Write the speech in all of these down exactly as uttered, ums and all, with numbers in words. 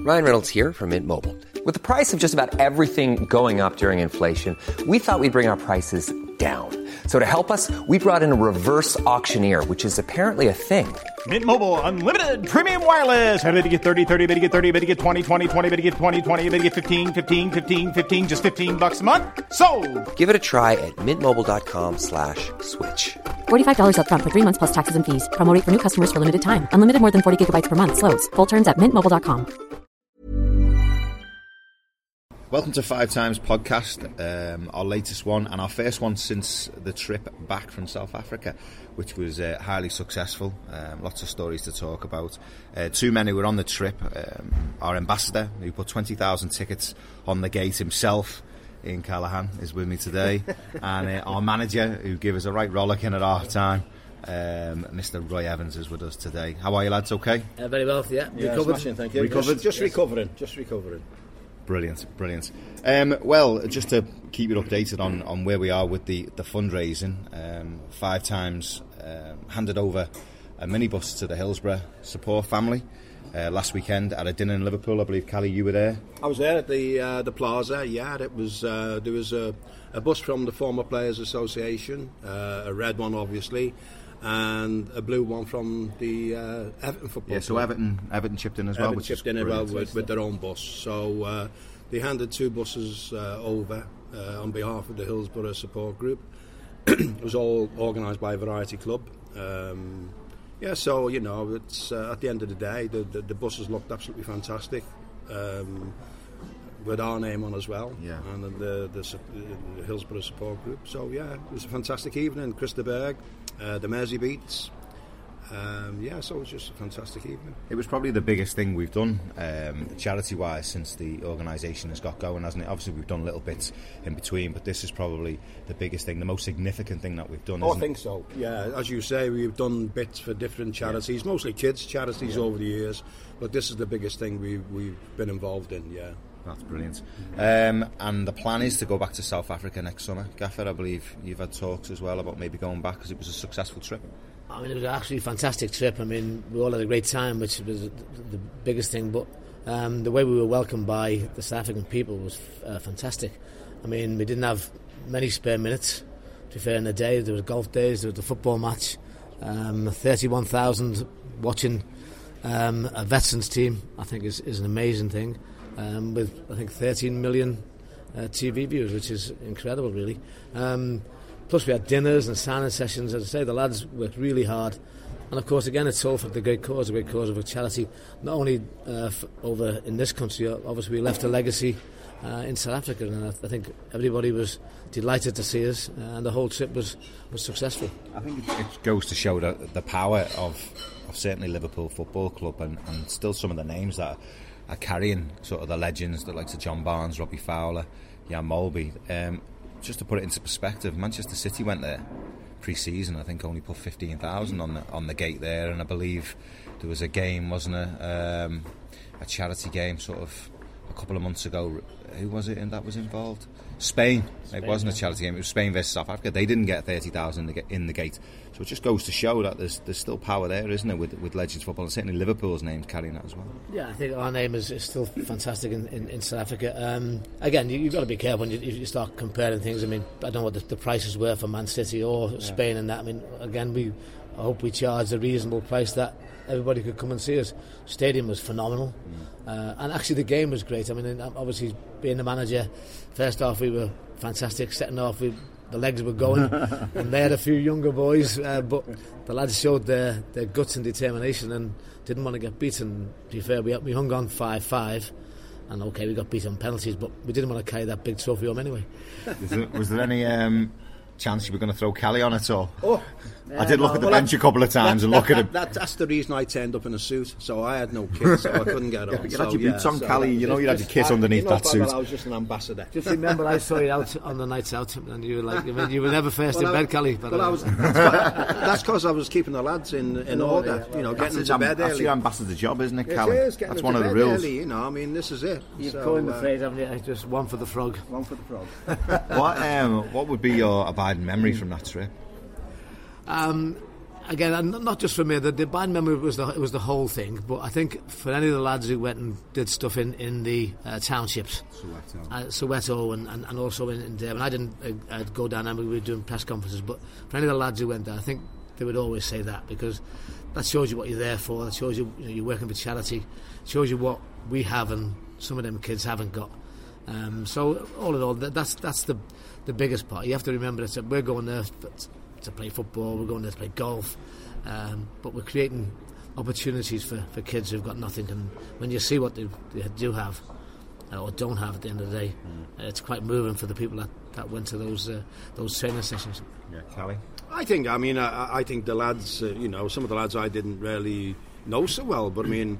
Ryan Reynolds here from Mint Mobile. With the price of just about everything going up during inflation, we thought we'd bring our prices down. So to help us, we brought in a reverse auctioneer, which is apparently a thing. Mint Mobile Unlimited Premium Wireless. How to get thirty, thirty, how to get thirty, how to get twenty, twenty, twenty, how to get twenty, twenty, how to get fifteen, fifteen, fifteen, fifteen, just fifteen bucks a month? Sold! Give it a try at mintmobile.com slash switch. forty-five dollars up front for three months plus taxes and fees. Promo rate for new customers for limited time. Unlimited more than forty gigabytes per month. Slows full terms at mint mobile dot com. Welcome to Five Times Podcast, um, our latest one and our first one since the trip back from South Africa, which was uh, highly successful. Um, lots of stories to talk about. Uh, two men who were on the trip, um, our ambassador who put twenty thousand tickets on the gate himself, Ian Callaghan, is with me today, and uh, our manager who gave us a right rollicking at half time, um, Mister Roy Evans, is with us today. How are you, lads? Okay? Uh, very well, yeah. yeah recovered? Smashing, thank you. Recovered? Just, just yes. recovering, just recovering. Brilliant, brilliant. Um, well, just to keep you updated on, on where we are with the, the fundraising, um, Five Times um, handed over a minibus to the Hillsborough support family uh, last weekend at a dinner in Liverpool. I believe, Callie, you were there. I was there at the uh, the Plaza. Yeah, it was. Uh, there was a, a bus from the Former Players Association, uh, a red one, obviously, and a blue one from the uh, Everton football. Yeah, so Everton, Everton chipped in as well, Everton which chipped is in as well with, brilliant. with their own bus. So uh, they handed two buses uh, over uh, on behalf of the Hillsborough support group. It was all organised by Variety Club. Um, yeah, so you know, it's uh, at the end of the day, the, the, the buses looked absolutely fantastic. Um, with our name on as well, yeah, and the, the, the Hillsborough support group. So yeah, it was a fantastic evening. Chris de Berg, uh, the Mersey Beats. Um, yeah, so it was just a fantastic evening. It was probably the biggest thing we've done um, charity-wise since the organisation has got going, hasn't it? Obviously, we've done little bits in between, but this is probably the biggest thing, the most significant thing that we've done. Oh, isn't I think it? so. Yeah, as you say, we've done bits for different charities, yeah. mostly kids charities yeah. over the years, but this is the biggest thing we, we've been involved in. Yeah. That's brilliant. Um, and the plan is to go back to South Africa next summer. Gaffer, I believe you've had talks as well about maybe going back because it was a successful trip. I mean, it was actually a fantastic trip. I mean, we all had a great time, which was the biggest thing. But um, the way we were welcomed by the South African people was uh, fantastic. I mean, we didn't have many spare minutes. To be fair, in the day, there was golf days, there was the football match, um, thirty-one thousand watching um, a veterans team. I think is, is an amazing thing. Um, with I think thirteen million uh, T V views, which is incredible, really. Um, plus, we had dinners and signing sessions. As I say, the lads worked really hard, and of course, again, it's all for the great cause, the great cause of a charity. Not only uh, f- over in this country, obviously, we left a legacy uh, in South Africa, and I, th- I think everybody was delighted to see us, uh, and the whole trip was, was successful. I think it, it goes to show that the power of, of certainly Liverpool Football Club, and, and still some of the names that are carrying sort of the legends, the likes of John Barnes, Robbie Fowler, Jan Molby. Um, just to put it into perspective, Manchester City went there pre-season. I think only put fifteen thousand on the on the gate there, and I believe there was a game, wasn't there, um, a charity game, sort of a couple of months ago. Who was it? And that was involved? Spain. Spain it wasn't yeah. a charity game. It was Spain versus South Africa. They didn't get thirty thousand in the gate. So it just goes to show that there's there's still power there, isn't there, with with Legends Football, and certainly Liverpool's name's carrying that as well. Yeah, I think our name is, is still fantastic in, in, in South Africa. Um, again, you, you've got to be careful when you, you start comparing things. I mean, I don't know what the, the prices were for Man City or yeah. Spain and that. I mean, again, we I hope we charged a reasonable price that everybody could come and see us. Stadium was phenomenal, mm. uh, and actually the game was great. I mean, obviously being the manager, first half we were fantastic. Second half we. The legs were going, and they had a few younger boys, uh, but the lads showed their, their guts and determination and didn't want to get beaten. To be fair, we, we hung on five five, and okay, we got beat on penalties, but we didn't want to carry that big trophy home anyway. Was there, was there any um, chance you were going to throw Callie on at all? Oh, I did look at the well, bench a couple of times that, and look that, at it. That, that's the reason I turned up in a suit. So I had no kit, so I couldn't get on. You so, had your boots yeah, on, so Callie. You know you had your kit I, underneath you know, that suit. Well, I was just an ambassador. Just remember, I saw you out on the nights out, and you were like, I mean, you were never first well, in I, bed, Callie. But well, I was, that's because I was keeping the lads in, in order. Yeah, well, you know, getting them to bed early. That's your ambassador job, isn't it, Yes, Callie? it is, that's one of the rules. Early, you know, I mean, this is it. You've so, coined the uh, phrase, haven't you? Just one for the frog. One for the frog. what um, What would be your abiding memory from that trip? Um, again, not just for me. The, the band memory was the it was the whole thing. But I think for any of the lads who went and did stuff in in the uh, townships, Soweto, uh, Soweto, and, and, and also in, in Durban. I didn't uh, I'd go down there. We were doing press conferences. But for any of the lads who went there, I think they would always say that, because that shows you what you're there for. That shows you, you know, you're working for charity. It shows you what we have and some of them kids haven't got. Um, so all in all, that, that's that's the the biggest part. You have to remember that we're going there to play football, we're going there to play golf, um, but we're creating opportunities for, for kids who've got nothing. And when you see what they, they do have uh, or don't have at the end of the day, mm. uh, it's quite moving for the people that, that went to those uh, those training sessions. Yeah, Callie? I think, I mean, I, I think the lads, uh, you know, some of the lads I didn't really know so well, but I mean,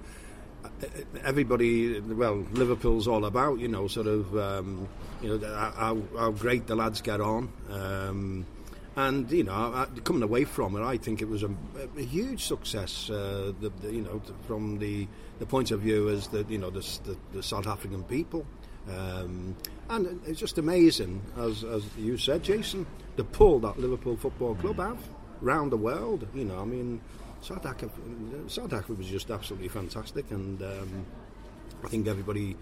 everybody, well, Liverpool's all about, you know, sort of, um, you know, how, how great the lads get on. Um, And, you know, coming away from it, I think it was a, a huge success, uh, the, the, you know, from the, the point of view as the, you know, the, the, the South African people. Um, and it's just amazing, as, as you said, Jason, the pull that Liverpool Football Club have round the world. You know, I mean, South Africa, South Africa was just absolutely fantastic, and um, I think everybody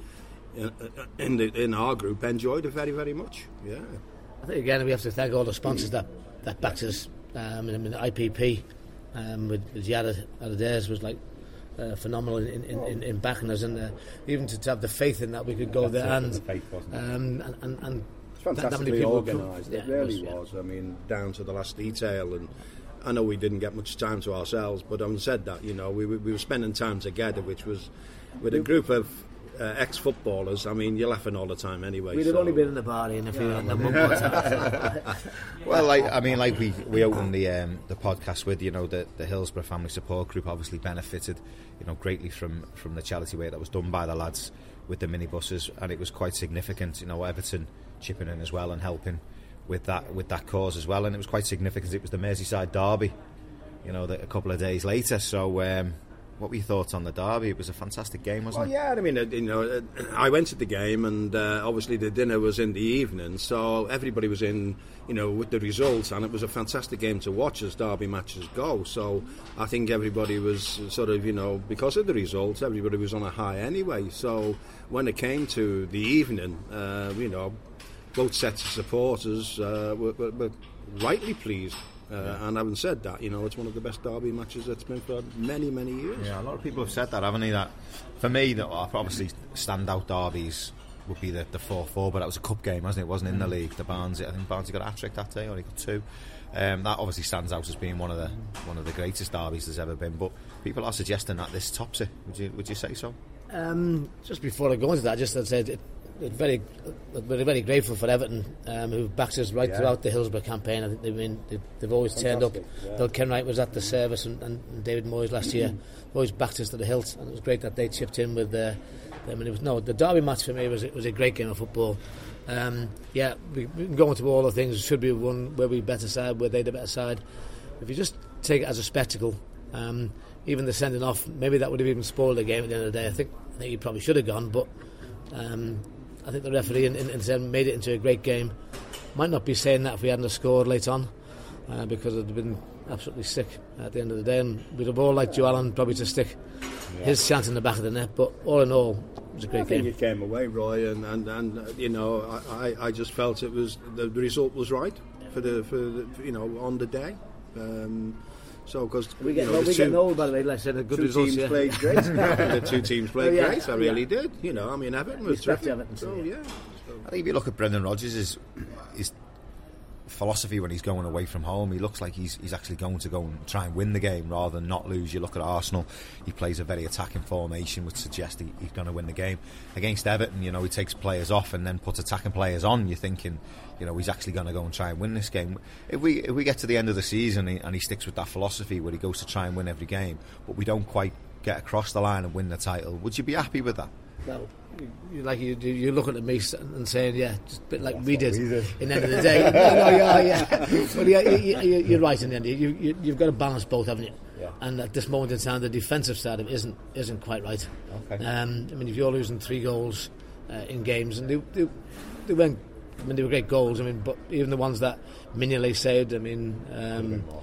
in, the, in our group enjoyed it very, very much, yeah. I think again we have to thank all the sponsors that, that backed us. Um, I mean, I P P um, with, with Yada Adair was like uh, phenomenal in, in, in, in backing us, and uh, even to, to have the faith in that we could go there and, the faith, wasn't it? Um, and, and, and it's fantastically organised. It yeah, really it was. was. I mean, down to the last detail. And I know we didn't get much time to ourselves, but having said that, you know, we we were spending time together, which was with a group of Uh, ex-footballers. I mean, you're laughing all the time anyway. We'd so. have only been in the party and if you had one more time. Well, like, I mean, like we, we opened the um, the podcast with, you know, the, the Hillsborough Family Support Group obviously benefited, you know, greatly from, from the charity work that was done by the lads with the minibuses, and it was quite significant, you know, Everton chipping in as well and helping with that with that cause as well, and it was quite significant. It was the Merseyside derby, you know, that a couple of days later, so um, what were your thoughts on the derby? It was a fantastic game, wasn't well, it? Yeah, I mean, you know, I went to the game, and uh, obviously the dinner was in the evening, so everybody was in, you know, with the results, and it was a fantastic game to watch as derby matches go. So I think everybody was sort of, you know, because of the results, everybody was on a high anyway. So when it came to the evening, uh, you know, both sets of supporters uh, were, were, were rightly pleased. Uh, and having said that, you know, it's one of the best derby matches that's been for many, many years. Yeah, a lot of people have said that, haven't they? That for me, that obviously standout derbies would be the, the four four, but that was a cup game, wasn't it? It wasn't in the league. The Barnsley, I think Barnsley got a hat-trick that day, or he got two. Um, that obviously stands out as being one of the one of the greatest derbies there's ever been. But people are suggesting that this tops it. Would you would you say so? Um, just before I go into that, just to say it, very, we're very grateful for Everton, um, who've backed us right yeah. throughout the Hillsborough campaign. I think they've been, they've, they've always Fantastic, turned up. Yeah. Bill Kenwright was at the service, and, and David Moyes last year always backed us to the hilt, and it was great that they chipped in with uh, them. And it was no, the derby match for me was it was a great game of football. Um, yeah, we, we can go into all the things. Should be one where we better side, where they the better side. If you just take it as a spectacle, um, even the sending off, maybe that would have even spoiled the game at the end of the day. I think I think he probably should have gone, but. Um, I think the referee in, in, in made it into a great game. Might not be saying that if we hadn't scored late on, uh, because it would have been absolutely sick at the end of the day, and we'd have all liked Joe Allen probably to stick yeah. his chance in the back of the net. But all in all, it was a great I game. think it came away, Roy, and and, and uh, you know, I, I just felt it was the, the result was right for the for the, you know on the day. Um, So, because we get you know, we two, get old, by the way. Like I said, a good two results, teams yeah. played great. The two teams played oh, yeah. great. I really yeah. did. You know, I mean, Everton was Respect terrific. Everton, so yeah. yeah. So. I think if you look at Brendan Rodgers, his, his philosophy when he's going away from home, he looks like he's he's actually going to go and try and win the game rather than not lose. You look at Arsenal, he plays a very attacking formation, which suggests he, he's going to win the game. Against Everton, you know, he takes players off and then puts attacking players on. You're thinking, you know, he's actually going to go and try and win this game. If we if we get to the end of the season and he sticks with that philosophy where he goes to try and win every game, but we don't quite get across the line and win the title, would you be happy with that? Well, you, like you, you're looking at me and saying, yeah, just a bit like we did. we did. In the end of the day, no, no, yeah, yeah. Well, yeah, you, you, you're right. In the end, you, you, you've got to balance both, haven't you? Yeah. And at this moment in time, the defensive side of it isn't isn't quite right. Okay. Um, I mean, if you're losing three goals uh, in games, and they, they, they went. I mean, they were great goals. I mean, but even the ones that Mignolet saved, I mean, um,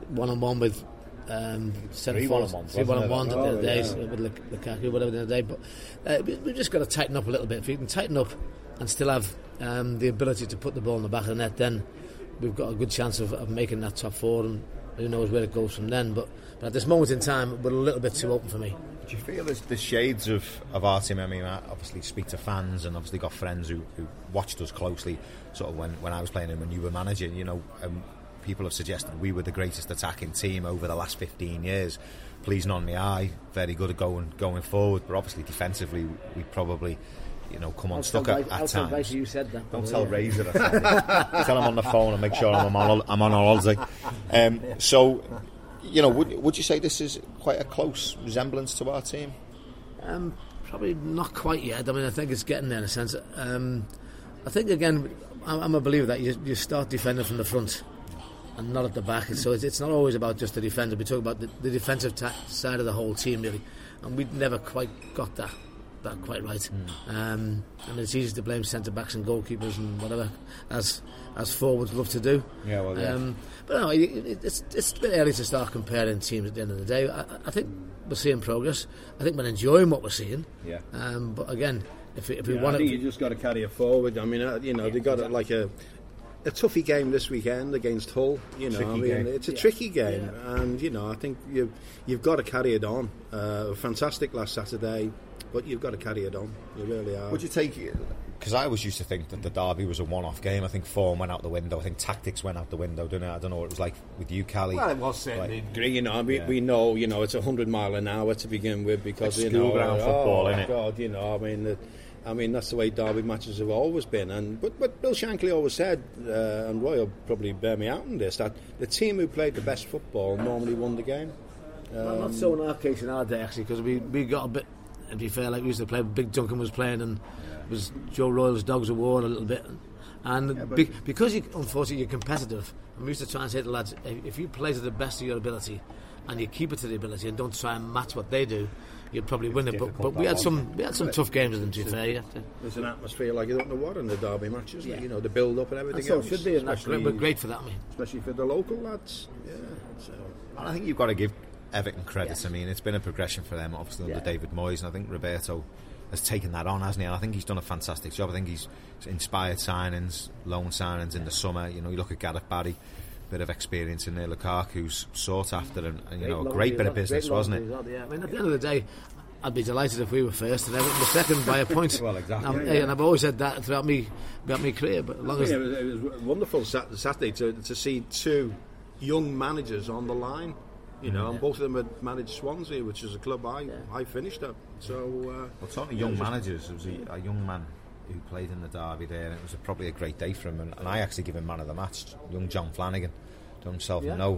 one on one with um, three one-on-ones, three one-on-ones Oh, the other day yeah. with Lukaku, whatever the other day. But uh, we, we've just got to tighten up a little bit. If you can tighten up and still have um, the ability to put the ball in the back of the net, then we've got a good chance of, of making that top four, and who knows where it goes from then. But, but at this moment in time, we're a little bit too open for me. Do you feel there's the shades of, of our team? I mean, I obviously speak to fans and obviously got friends who, who watched us closely sort of when, when I was playing and when you were managing, you know, um, people have suggested we were the greatest attacking team over the last fifteen years. Pleasing on the eye, very good at going going forward, but obviously defensively we probably, you know, come unstuck at, at times. You said that. Don't tell Razor. Tell him on the phone and make sure I'm on, I'm on holiday. Um, so, you know, would would you say this is quite a close resemblance to our team? Um, probably not quite yet. I mean, I think it's getting there in a sense. Um, I think again, I'm, I'm a believer that you, you start defending from the front and not at the back. So it's, it's not always about just the defender. We talk about the, the defensive ta- side of the whole team, really, and we never quite got that. That quite right. Mm. Um, and it's easy to blame centre backs and goalkeepers and whatever, as as forwards love to do. Yeah, well, yeah. Um, but no, it, it, it's it's a bit early to start comparing teams at the end of the day. I, I think we're seeing progress. I think we're enjoying what we're seeing. Yeah. Um, but again, if we, if we yeah, want I think to, you just got to carry it forward. I mean, uh, you know, they got it like a. A toughy game this weekend against Hull. You know, tricky I mean, game. it's a yeah. tricky game, yeah. and you know, I think you've you've got to carry it on. Uh, fantastic last Saturday, but you've got to carry it on. You really are. Would you take? Because I always used to think that the derby was a one-off game. I think form went out the window. I think tactics went out the window, didn't it? I don't know what it was like with you, Callie. Well, it was certainly. Like, you know, we, yeah. we know, you know, it's a hundred mile an hour to begin with because Like you know, school ground uh, football, oh innit? God, you know, I mean. The, I mean, that's the way derby matches have always been. And But, but Bill Shankly always said, uh, and Roy will probably bear me out on this, that the team who played the best football normally won the game. Um, well, not so in our case in our day actually, because we, we got a bit. To be fair, like we used to play, Big Duncan was playing, and it was Joe Royal's Dogs of War a little bit, and Yeah, be, because you, unfortunately you're competitive. And we used to try and say to the lads, if you play to the best of your ability, and you keep it to the ability, and don't try and match what they do, you'd probably win it. But, but we had some we had some tough games with them. To be fair, yeah. There's an atmosphere like you don't know what in the derby matches, yeah. You know, the build up and everything And so else. it should be, and that's especially- great, we're great for that, mate. Especially for the local lads. Yeah. So. And I think you've got to give Everton credit. Yes. I mean, it's been a progression for them, obviously, under Yeah. David Moyes, and I think Roberto has taken that on, hasn't he? And I think he's done a fantastic job. I think he's inspired signings, loan signings in the summer. You know, you look at Gareth Barry, bit of experience in there. Lukaku's sought after, and, and you know, a great bit of business, wasn't it? Yeah. I mean, at the end of the day, I'd be delighted if we were first and Everton were second by a point. Well, exactly. Um, Yeah, yeah. And I've always said that throughout me, throughout my career. But as long as Yeah, it, was, it was wonderful Sat- Saturday to, to see two young managers on the line. You know, and both of them had managed Swansea, which is a club I, I finished at. So, uh, Well, talking young managers, there was a, a young man who played in the derby there, and it was a, probably a great day for him. And, and I actually give him man of the match, young John Flanagan. Done himself Yeah. no,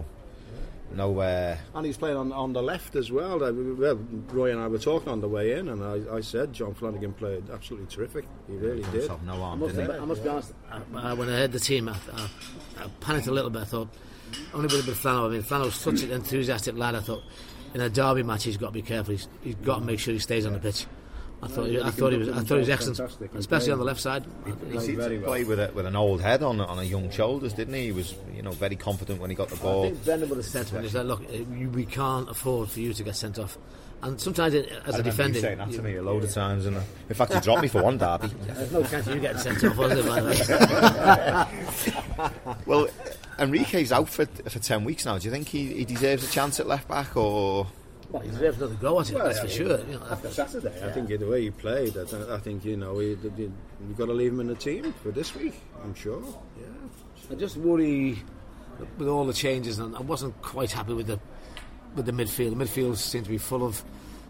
no. Uh, and he's playing on, on the left as well. Uh, well. Roy and I were talking on the way in, and I, I said John Flanagan played absolutely terrific. He really done did. himself no I harm, must, didn't I he? must be honest, uh, when I heard the team, I, I, I panicked a little bit. I thought, only with a bit of Flannel. I mean, Flannel's such an enthusiastic lad. I thought, in a derby match, he's got to be careful. He's, he's got to make sure he stays on the pitch. I thought, he I thought he was, I thought he was excellent, Fantastic. He especially played- on the left side. He seemed very to well. play with a, with an old head on on a young shoulders, didn't he? He was, you know, very confident when he got the I ball. think Brendan would have said to me, he said, look, uh, you- we can't afford for you to get sent off. And sometimes, it, as a defender, saying that to me a load of times, and uh, in fact, he dropped me for one derby. there's no chance of you getting sent off, was there, by the way? Well, Enrique's out for, for ten weeks now. Do you think he, he deserves a chance at left back, or Well, he deserves another go at it, that's for sure. You know, After Saturday, I think the way he played, I, th- I think you know he, he, you've got to leave him in the team for this week. I'm sure. Yeah. I just worry with all the changes, and I wasn't quite happy with the with the midfield. The midfield seemed to be full of,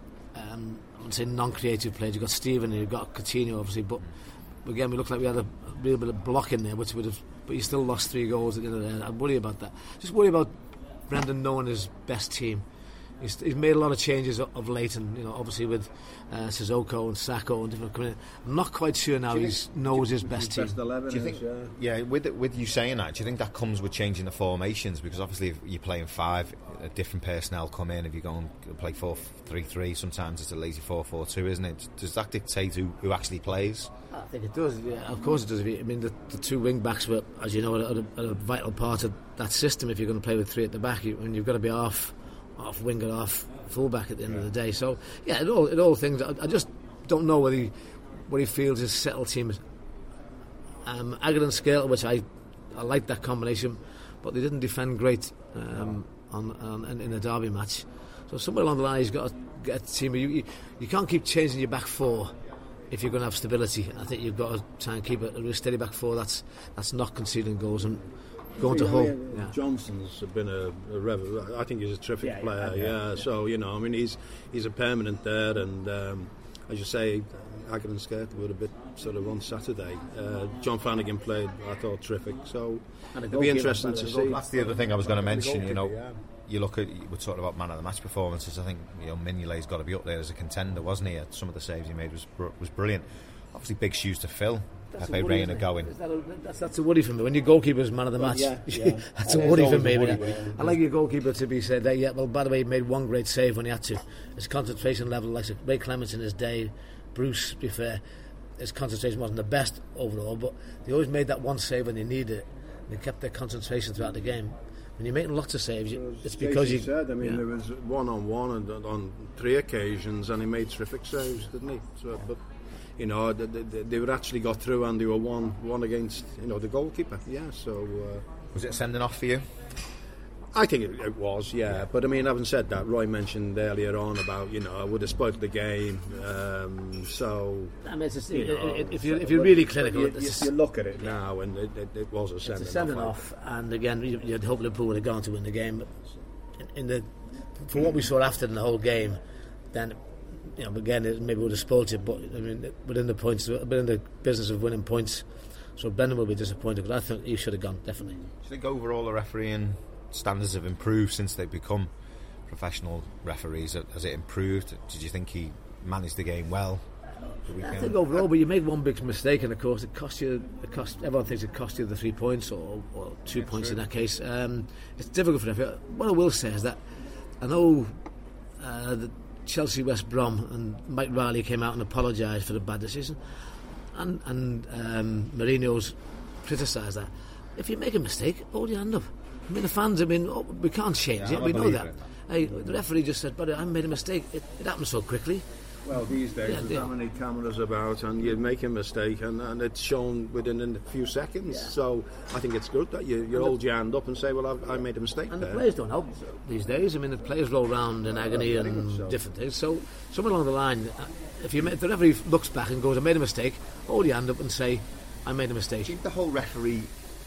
um, I wouldn't say non-creative players. You've got Stephen and you've got Coutinho, obviously, but again, we looked like we had a real bit of block in there, which would have. But you still lost three goals at the end of the day. I worry about that. Just worry about Brendan knowing his best team. He's, he's made a lot of changes of, of late, and you know, obviously with uh, Sissoko and Sacco and different coming in. I'm not quite sure now he knows his best team. Best eleven do you think? is, yeah. yeah, with with you saying that, do you think that comes with changing the formations? Because obviously, if you're playing five, a different personnel come in. If you go and play four three three, sometimes it's a lazy four four two, isn't it? Does that dictate who, who actually plays? I think it does. Yeah, of course it does. I mean, the, the two wing backs were, as you know, a, a, a vital part of that system. If you're going to play with three at the back, you, and you've got to be off. Off winger, off fullback at the end yeah. of the day. So yeah, it all it all things. I, I just don't know whether he, what he feels his settled team is. Um, Aguilar and Scale, which I I like that combination, but they didn't defend great um, on, on in a derby match. So somewhere along the line, he's got to get a team. You, you you can't keep changing your back four if you're going to have stability. I think you've got to try and keep a, a steady back four. That's that's not conceding goals and. Going to Hull. Yeah. Johnson's been a, a rev- I think he's a terrific yeah, player. Yeah, yeah. yeah, so you know, I mean, he's he's a permanent there, and um, as you say, Aguilar and Skirtle were a bit sort of on Saturday. Uh, John Flanagan played, I thought, terrific. So it'll be interesting to see. That's the other thing I was going to mention. You know, yeah. you look at we're talking about man of the match performances. I think you know Mignolet's got to be up there as a contender, wasn't he? Some of the saves he made was was brilliant. Obviously, big shoes to fill. Pepe Reina going. That a, that's, that's a worry for me. When your goalkeeper's man of the match, well, yeah, yeah. that's a worry for me. A worry, yeah. I like your goalkeeper to be said, that, yeah, well, by the way, he made one great save when he had to. His concentration level, like Ray Clements in his day, Bruce, to be fair, his concentration wasn't the best overall, but they always made that one save when they needed it. They kept their concentration throughout the game. When you're making lots of saves, you, it's because you said. I mean, yeah. there was one on one and on three occasions, and he made terrific saves, didn't he? So, but. You know, they, they, they were actually got through, and they were one one against, you know, the goalkeeper. Yeah, so uh, was it sending off for you? I think it, it was, yeah. yeah. But I mean, having said that, Roy mentioned earlier on about you know I would have spoiled the game. Um, so I mean, it's just, you know, it, if you if you're really clinical, you, you, you look at it now, and it, it, it was a sending, it's a sending off. off. And again, you'd hope Liverpool would have gone to win the game. But in the from what we saw after in the whole game, then. You know, again, it maybe would have spoiled it, but I mean, within the points, within the business of winning points, so Brendan will be disappointed because I think he should have gone definitely. Do you think overall the refereeing standards have improved since they've become professional referees? Has it improved? Did you think he managed the game well? The I think overall, but you made one big mistake, and of course, it cost you. It cost everyone thinks it cost you the three points or, or two That's points true. In that case. Um, it's difficult for them. What I will say is that I know uh, that. Chelsea West Brom and Mike Riley came out and apologised for the bad decision, and and um, Mourinho's criticised that. If you make a mistake, hold your hand up. I mean, the fans. I mean, oh, we can't change yeah, it. We know that. Hey, the referee just said, "But I made a mistake." It, it happened so quickly. Well, these days, yeah, there's yeah. that many cameras about, and you make a mistake, and, and it's shown within a few seconds. Yeah. So I think it's good that you, you hold your hand up and say, well, I've, I made a mistake and there. The players don't help these days. I mean, the players roll around in agony yeah, and so. different things. So somewhere along the line, if, you, if the referee looks back and goes, I made a mistake, hold your hand up and say, I made a mistake. Do you think the whole referee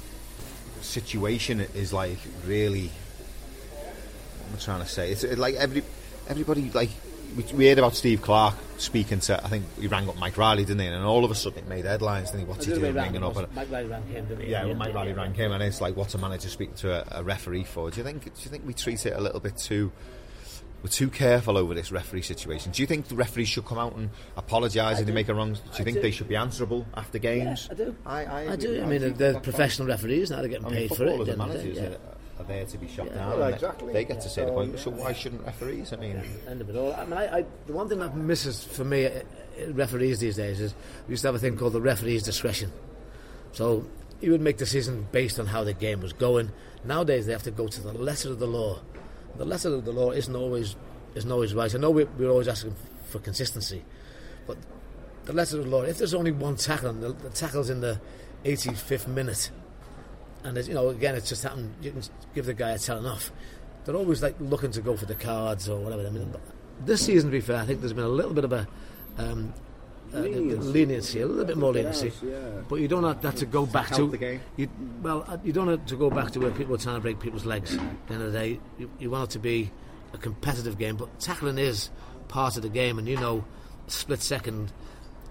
situation is like really, what am I trying to say? It's like every everybody, like, We, we heard about Steve Clarke speaking to, I think he rang up Mike Riley, didn't he? And all of a sudden it made headlines. Didn't he? What's he doing ringing up? Mike Riley rang him, didn't he? Yeah, well, Mike Riley rang him, and it's like, what's a manager speaking to a, a referee for? Do you think? Do you think we treat it a little bit too? We're too careful over this referee situation. Do you think the referees should come out and apologise if they make a wrong? Do you I think do. they should be answerable after games? Yeah, I do. I, I, I do. I mean, they're, they're professional referees now; they're getting I mean, paid for it. And managers yeah. are there to be shot yeah. down. Well, exactly. They get to say the point. So why shouldn't referees? I mean, end of it all. I mean, I, I, the one thing that misses for me, uh, referees these days, is we used to have a thing called the referee's discretion. So he would make decisions based on how the game was going. Nowadays, they have to go to the letter of the law. The letter of the law isn't always isn't always right. I know we're, we're always asking for consistency, but the letter of the law. If there's only one tackle, and the, the tackle's in the eighty-fifth minute. And you know, again, it's just happened. You can give the guy a telling off. They're always like looking to go for the cards or whatever. I mean, this season, to be fair, I think there's been a little bit of a um, uh, leniency. leniency, a little bit more leniency. Yes, yeah. But you don't have that to go back to. The game. You, well, you don't have to go back to where people are trying to break people's legs. At the end of the day, you, you want it to be a competitive game, but tackling is part of the game, and you know, split second.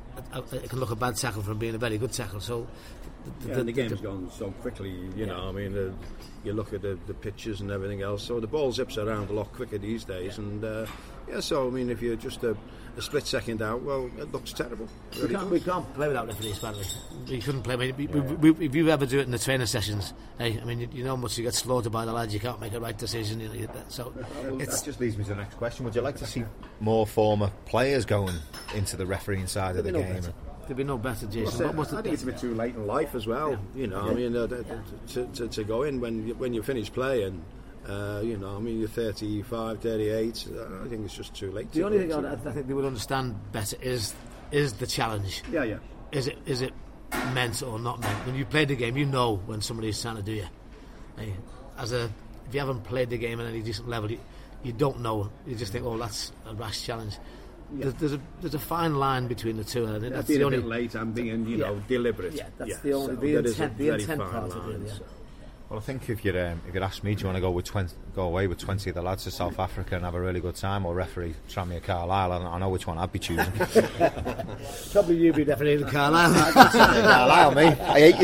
it can look a bad tackle from being a very good tackle. So the, yeah, the, and the game's the, gone so quickly. You yeah. know, I mean, uh, you look at the, the pitches and everything else. So the ball zips around a lot quicker these days. Yeah. And uh, yeah, so I mean, if you're just a, a split second out, well, it looks terrible. We can't, we can't play without referees, badly. We couldn't play. I mean, we, yeah. we, we, if you ever do it in the training sessions, hey, I mean, you, you know, once you get slaughtered by the lads, you can't make a right decision. You know, so well, that just leads me to the next question. Would you like to see more former players going into the refereeing side of the no game? Better. There'd be no better, Jason. Well, what's I the, think it's a bit too late in life as well. Yeah. You know, yeah. I mean, uh, to, to, to go in when you, when you finish playing. Uh, you know, I mean, you're thirty-five, thirty-eight. I think it's just too late. The only thing I, I think they would understand better is is the challenge. Yeah, yeah. Is it is it meant or not meant? When you play the game, you know when somebody's trying to do you. Hey, as a if you haven't played the game at any decent level, you, you don't know. You just think, oh, that's a rash challenge. Yeah. There's, there's a there's a fine line between the two. And I think that's being the a only bit late and being you know yeah. deliberate. Yeah, that's yeah. the only so the intent the intent part line, of it. Yeah. So. Well, I think if you'd um, if you'd ask me, do you want to go with twenty, go away with twenty of the lads to South Africa and have a really good time, or referee Tranmere Carlisle? I, I know which one I'd be choosing. Probably you'd be definitely Carlisle. Carlisle, me. I hate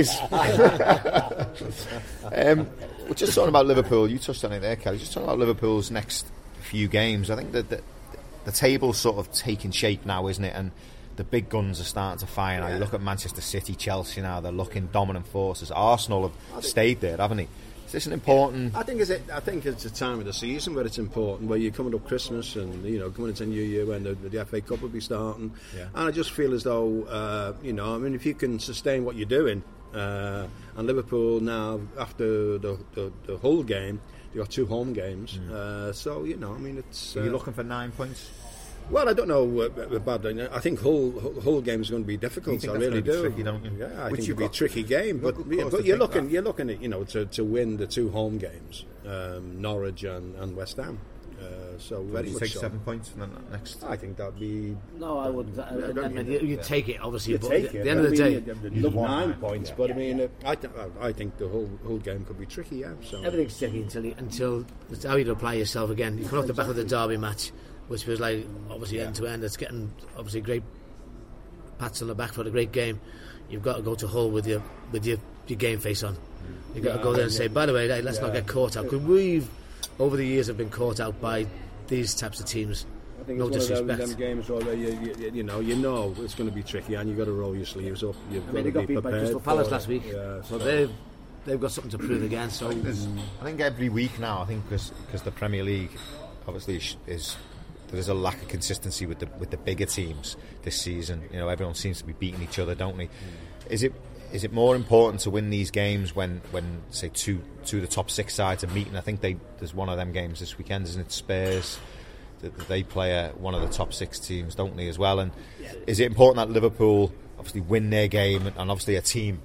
you. um, we're just talking about Liverpool. You touched on it there, Kelly. Just talking about Liverpool's next few games. I think that the, the table's sort of taking shape now, isn't it? And the big guns are starting to fire now. Yeah. You look at Manchester City, Chelsea now, they're looking dominant forces. Arsenal have stayed there, haven't they? Is this an important... I think it's a, I think it's a time of the season where it's important, where you're coming up Christmas and, you know, coming into New Year when the, the F A Cup will be starting. Yeah. And I just feel as though, uh, you know, I mean, if you can sustain what you're doing, uh, and Liverpool now, after the, the, the whole game, they've got two home games. Mm. Uh, so, you know, I mean, it's... Are you uh, looking for nine points? Well, I don't know about that. I think whole whole game is going to be difficult. You think I that's really do. Tricky, don't you? Yeah, I Which think it'll be a tricky game. But yeah, but you're looking that. you're looking at you know to, to win the two home games, um, Norwich and, and West Ham. Uh, so Would very you much take so. seven points and then next. I think that'd be. No, I wouldn't. I, I, I mean, you, you take it obviously. You but take at it, the end of the day, you look nine points. Yeah. But I mean, uh, I th- I think the whole whole game could be tricky. Yeah. So everything's tricky until you, until it's how you apply yourself again. You come off the back of the Derby match, which was like obviously end to end. It's getting obviously great pats on the back for a great game. You've got to go to Hull with your with your, your game face on. You've got yeah, to go there and yeah. say, by the way, hey, let's yeah. not get caught out. Because we've over the years have been caught out by these types of teams. I think no it's disrespect. one of them games where you, you, you know you know it's going to be tricky and you've got to roll your sleeves up. You've I got mean, they to got be beat by prepared. Crystal Palace last week, yeah, so so they've they've got something to prove again. So I think, I think every week now, I think because the Premier League obviously is. There's a lack of consistency with the with the bigger teams this season. You know, everyone seems to be beating each other, don't they? Mm. Is it is it more important to win these games when, when say two two of the top six sides are meeting? I think they there's one of them games this weekend, isn't it? Spurs. They play a, one of the top six teams, don't they, as well? And yeah. Is it important that Liverpool obviously win their game and obviously a team?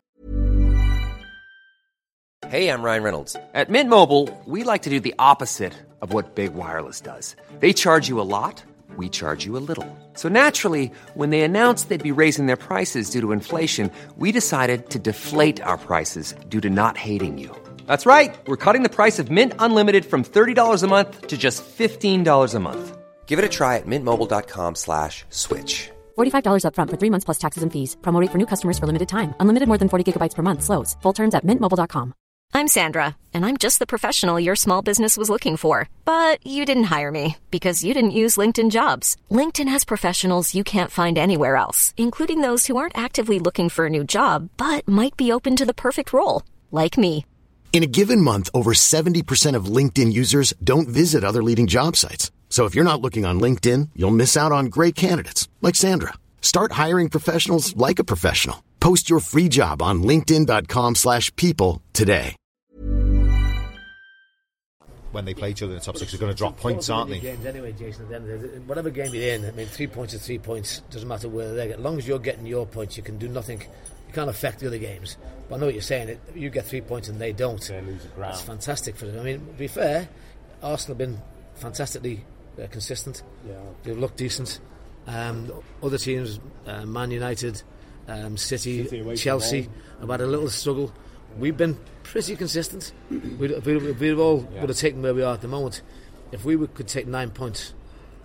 Hey, I'm Ryan Reynolds. At Mint Mobile, we like to do the opposite of what Big Wireless does. They charge you a lot, we charge you a little. So naturally, when they announced they'd be raising their prices due to inflation, we decided to deflate our prices due to not hating you. That's right. We're cutting the price of Mint Unlimited from thirty dollars a month to just fifteen dollars a month. Give it a try at mintmobile.com slash switch. forty-five dollars up front for three months plus taxes and fees. Promo rate for new customers for limited time. Unlimited more than forty gigabytes per month slows. Full terms at mint mobile dot com. I'm Sandra, and I'm just the professional your small business was looking for. But you didn't hire me because you didn't use LinkedIn Jobs. LinkedIn has professionals you can't find anywhere else, including those who aren't actively looking for a new job, but might be open to the perfect role, like me. In a given month, over seventy percent of LinkedIn users don't visit other leading job sites. So if you're not looking on LinkedIn, you'll miss out on great candidates, like Sandra. Start hiring professionals like a professional. Post your free job on linkedin.com slash people today. When they play each other in the top six, they're going to drop points, aren't they? Games anyway, Jason. At the end of the day, whatever game you're in, I mean, three points is three points. Doesn't matter where they get. As long as you're getting your points, you can do nothing. You can't affect the other games. But I know what you're saying. It, you get three points and they don't. They lose the ground. That's fantastic for them. I mean, to be fair, Arsenal have been fantastically uh, consistent. Yeah. They've looked decent. Um, other teams, uh, Man United, um, City, City Chelsea, have had a little struggle. We've been pretty consistent. We'd, we'd, we'd all yeah. would have taken where we are at the moment. If we would, could take nine points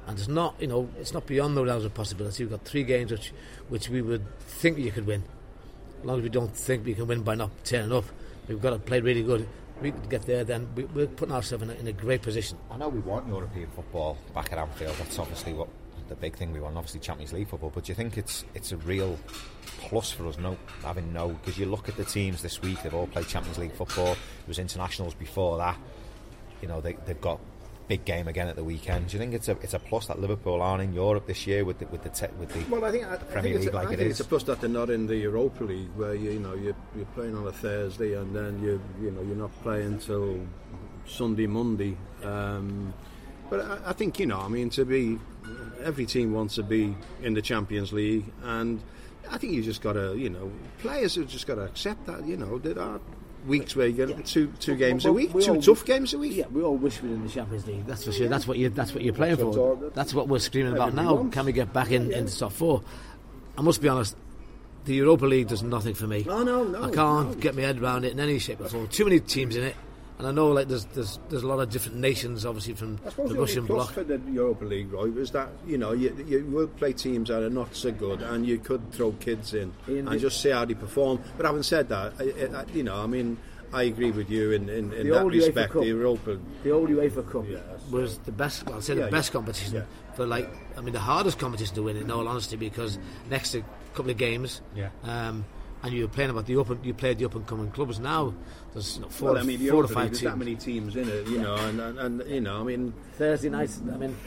And it's not, you know, it's not beyond the realms of possibility. We've got three games which, which we would think you could win. As long as we don't think we can win by not turning up, we've got to play really good. If we could get there, then we, we're putting ourselves in a, in a great position. I know we want European football back at Anfield. That's obviously what the big thing we want. Obviously, Champions League football. But do you think it's it's a real plus for us no having no? Because you look at the teams this week; they've all played Champions League football. There was internationals before that. You know, they they've got big game again at the weekend. Do you think it's a it's a plus that Liverpool aren't in Europe this year with the with the te- with the well, I think, I, Premier I think League a, like I it think is? It's a plus that they're not in the Europa League, where you, you know you're, you're playing on a Thursday and then you you know you're not playing till Sunday, Monday. Um, but I, I think you know, I mean, to be every team wants to be in the Champions League, and I think you just got to you know players have just got to accept that you know there are weeks where you get yeah. two two well, games well, a week, two all, tough games a week. Yeah, we all wish we were in the Champions League. That's for sure. Yeah. That's what you. That's what you're playing that's for. That's what we're screaming about now. Wants. Can we get back in yeah. into top four? I must be honest. The Europa League does nothing for me. No, no, no. I can't no. get my head around it in any shape or form. Too many teams in it, and I know like there's there's there's a lot of different nations, obviously from I suppose the the Russian only plus bloc. For the Europa League, right, is that you know you, you will play teams that are not so good, and you could throw kids in Ian, and just see how they perform. But having said that, I, I, you know, I mean. I agree with you in, in, in that respect. Cup, the Europa, the old UEFA Cup yes. was the best. Well, I'll say yeah, the best yeah. competition yeah. for like. I mean, the hardest competition to win. In all honesty, because next to a couple of games, yeah. um, and you were playing about the open. You played the up and coming clubs. Now there's four, well, I mean, four to five teams. There's that many teams in it, you yeah. know, and, and, and you know, I mean, Thursday nights. I mean.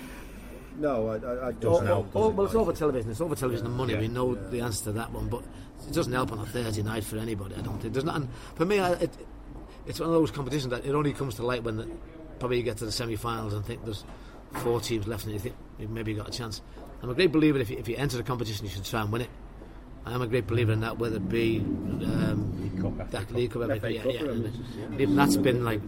No, I, I, I don't know. Oh, well, it's over television. It's over television yeah. and money. Yeah. We know yeah. the answer to that one, but it doesn't help on a Thursday night for anybody. I don't think there's nothing. For me, I, it, it's one of those competitions that it only comes to light when the, probably you get to the semi-finals and think there's four teams left and you think you've maybe got a chance. I'm a great believer if you, if you enter the competition you should try and win it. I am a great believer in that, whether it be um, League Cup, that League Cup, F A yeah, yeah, yeah. Even that's been like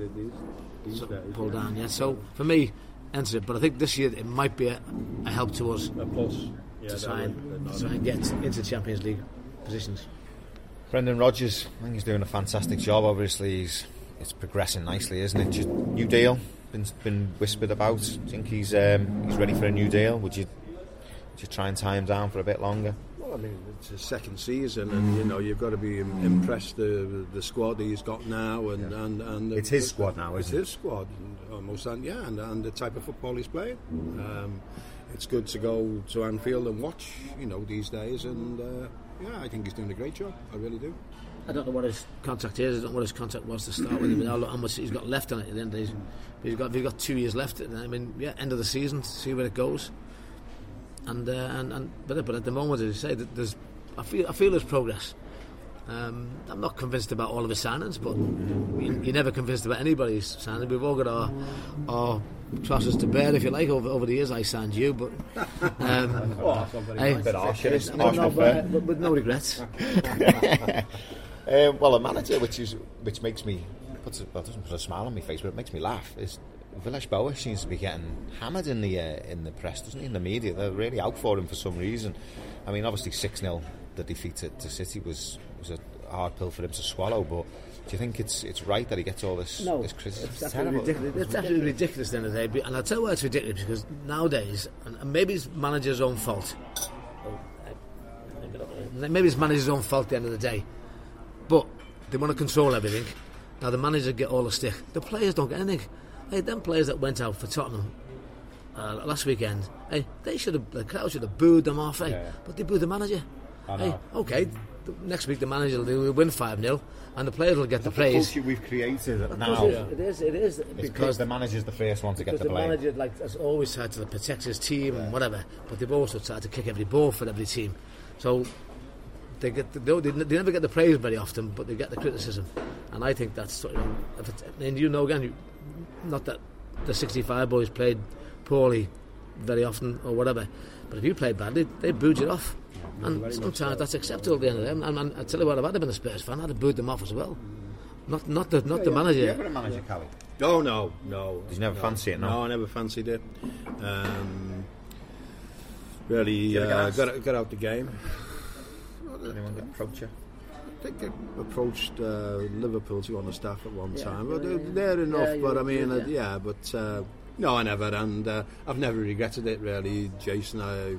so pulled down. Yeah, so for me, enter it. But I think this year it might be a, a help to us a plus yeah, to try and, to try and get into Champions League positions. Brendan Rodgers, I think he's doing a fantastic job. Obviously, he's it's progressing nicely, isn't it? Just new deal been been whispered about. Do you think he's um, he's ready for a new deal? Would you would you try and tie him down for a bit longer? Well, I mean, it's his second season, and you know you've got to be impressed the the squad that he's got now, and yeah. and, and the, it's his squad now, isn't it? It's his squad, almost, and yeah, and, and the type of football he's playing. Um, it's good to go to Anfield and watch, you know, these days, and uh, yeah, I think he's doing a great job. I really do. I don't know what his contract is. I don't know what his contract was to start with. I mean, how, how much he's got left on it at the end of the day. He's got he's got two years left. I mean, yeah, end of the season, see where it goes. And uh, and and but but at the moment, as you say, there's I feel I feel there's progress. Um, I'm not convinced about all of his signings, but you, you're never convinced about anybody's signing. We've all got our our crosses to bear, if you like. Over over the years, I signed you, but um, oh, hey, a bit harsh, it is. I mean, no, but, but with no regrets. um, well, a manager which is which makes me puts a, well, doesn't put a smile on my face, but it makes me laugh. Is Villas-Boas seems to be getting hammered in the uh, in the press, doesn't he? In the media, they're really out for him for some reason. I mean, obviously six nil the defeat to, to City was was a hard pill for him to swallow, but do you think it's it's right that he gets all this, no, this criticism? It's absolutely ridiculous. It's absolutely ridiculous at the end of the day. And I'll tell you why it's ridiculous, because nowadays, and maybe it's manager's own fault, maybe it's manager's own fault at the end of the day, but they want to control everything. Now the manager get all the stick, the players don't get anything. Hey, them players that went out for Tottenham uh, last weekend, hey, they should have, the crowd should have booed them off, hey, yeah, yeah. But they booed the manager. Hey, okay, the, next week the manager will win five nil and the players will get the praise. The culture we've created of now. It is, it is. It's because the manager's the first one to get the blame. The manager, like, has always tried to protect his team yeah. and whatever, but they've also tried to kick every ball for every team. So they get the, they, they never get the praise very often, but they get the criticism. And I think that's sort of, if it, and you know again, you, not that the sixty-five boys played poorly very often or whatever, but if you played badly, they booed you off. Yeah, and sometimes that's acceptable at the end of the day. And, and I tell you what, if I'd have been a Spurs fan, I'd have booed them off as well. Not not the not yeah, the yeah. manager. Did you ever a manager, yeah. Callie? Oh no, no. Did you never no. fancy it? No, no, I never fancied it. Um, really uh, got got out the game. Anyone get approach you? I think they approached uh, Liverpool to go on the staff at one yeah, time. Well, they're, yeah. they're enough, yeah, but I mean, yeah, uh, yeah but uh, No, I never, and uh, I've never regretted it really, Jason. I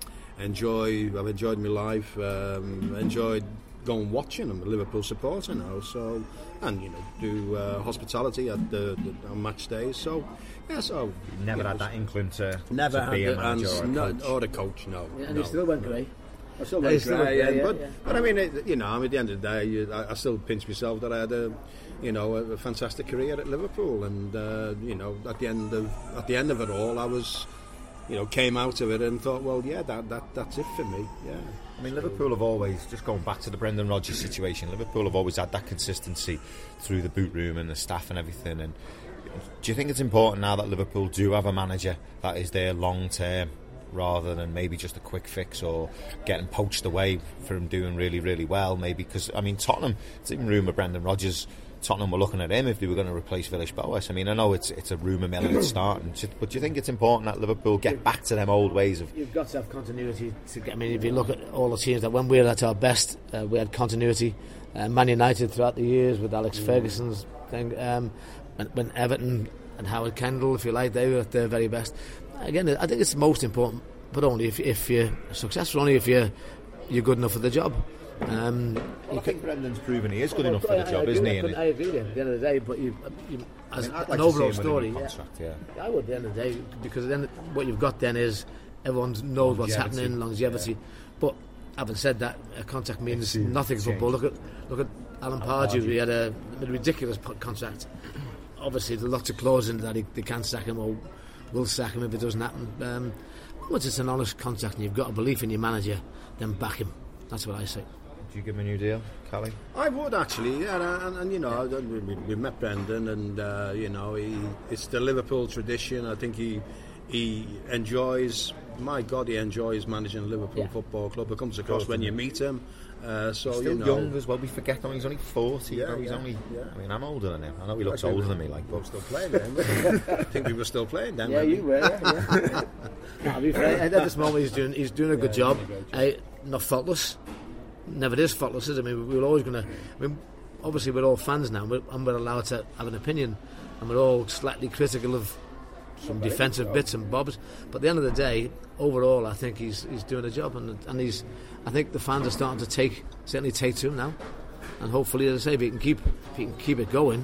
enjoy, I've enjoyed my life, um, enjoyed going watching. I'm a Liverpool supporter now, so, and you know, do uh, hospitality at the, the on match days. So, yeah, so never yeah, had that inkling to, never to be had a manager or a no, coach. or a coach. No, Yeah, and no. he still went grey. I still Yeah, went still grey, yeah, yeah, but, yeah. but I mean, it, you know, I mean, at the end of the day, you, I, I still pinch myself that I had a, you know, a, a fantastic career at Liverpool, and uh, you know, at the end of at the end of it all, I was, you know, came out of it and thought, well, yeah, that, that that's it for me. Yeah. I mean, Liverpool have always, just going back to the Brendan Rodgers situation, Liverpool have always had that consistency through the boot room and the staff and everything. And do you think it's important now that Liverpool do have a manager that is there long term, rather than maybe just a quick fix or getting poached away from doing really, really well? Maybe because, I mean, Tottenham, it's even rumour Brendan Rodgers, Tottenham were looking at him if they were going to replace Villas-Boas. I mean, I know it's it's a rumour mill and it's starting, but do you think it's important that Liverpool get back to them old ways of... You've got to have continuity. To get, I mean, if you look at all the teams that when we were at our best, uh, we had continuity. Uh, Man United throughout the years with Alex mm. Ferguson's thing. Um, when, when Everton and Howard Kendall, if you like, they were at their very best. Again, I think it's most important, but only if, if you're successful, only if you're you're good enough for the job. Um, well, I think Brendan's proven he is good enough for the job, isn't he? I, I agree with you at the end of the day, but you, you, as I mean, an like overall story, contract, yeah. yeah, I would at the end of the day, because then what you've got then is everyone knows what's happening, longevity. Yeah. But having said that, a contract means nothing for football. Look at look at Alan Pardew. He had a, a ridiculous contract. Obviously, there's lots of clauses in that he, they can't sack him or will sack him if it doesn't happen. Um, once it's an honest contract and you've got a belief in your manager, then back him. That's what I say. Do you give him a new deal, Callie? I would actually, yeah, and, and you know, we, we met Brendan, and uh, you know, he, it's the Liverpool tradition. I think he he enjoys. My God, he enjoys managing a Liverpool yeah. Football Club. It comes across when you meet him. Uh, so he's still you know, young as well. We forget that he's only forty. Yeah, you know, he's yeah, only. Yeah. I mean, I'm older than him. I know he looks older than me. Like, but still playing then. I think we were still playing then. Yeah, maybe. you were. Yeah, yeah. no, be fair, at this moment, he's doing he's doing a good yeah, job. Good uh, not faultless. Never is faultless, is it? I mean, we were always going to. I mean, obviously, we're all fans now, and we're allowed to have an opinion, and we're all slightly critical of some defensive bits and bobs. But at the end of the day, overall, I think he's he's doing a job, and and he's. I think the fans are starting to take certainly take to him now, and hopefully, as I say, if he can keep if he can keep it going,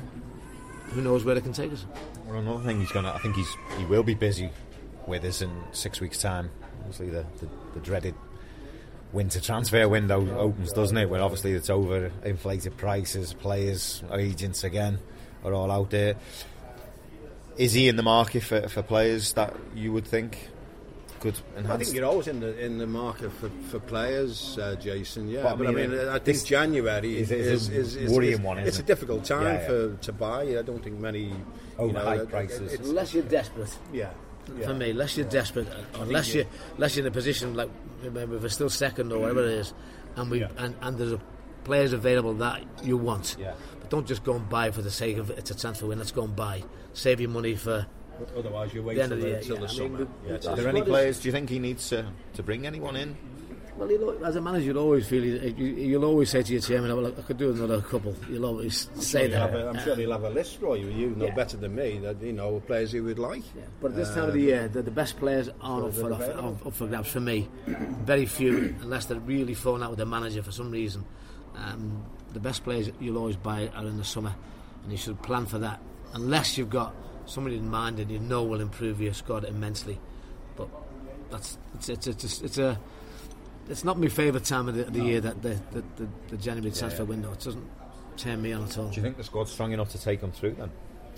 who knows where it can take us. Well, another thing he's going to. I think he's he will be busy with us in six weeks' time. Obviously, the the, the dreaded winter transfer window opens, doesn't it? Where obviously it's over inflated prices, players, agents again are all out there. Is he in the market for, for players that you would think could enhance? I think you're always in the in the market for, for players, uh, Jason. Yeah, but, but I mean, I, mean, I think January is, is, is, is worrying is, one. Isn't it's it? a difficult time yeah, yeah. for to buy. I don't think many overhyped you know, prices. It's, unless you're desperate. Yeah. Yeah. For me, unless you're desperate, or unless you unless you're in a position like maybe if we're still second or whatever it is, and we yeah. and, and there's a players available that you want, yeah. but don't just go and buy for the sake of it's a transfer win. Let's go and buy, save your money for. Otherwise, you wait the end till of the, the, year, till yeah, the I summer. mean, yeah, are there any players? Do you think he needs to to bring anyone in? Well, you'll, as a manager, you'll always feel you, you'll always say to your chairman, well, I could do another couple. You'll always I'm say sure that. A, I'm sure he'll have a list for you. You know yeah. better than me that you know players he would like. Yeah. But at this time uh, of the year, the, the best players aren't so up, for, up, up for grabs for me. Very few, unless they're really falling out with the manager for some reason. Um, the best players you'll always buy are in the summer, and you should plan for that. Unless you've got somebody in mind and you know will improve your squad immensely. But that's it's it's it's, it's, it's a it's not my favourite time of the, the no. year, that the the, the, the January transfer yeah, yeah. window. It doesn't turn me on at all. Do you think the squad's strong enough to take them through then?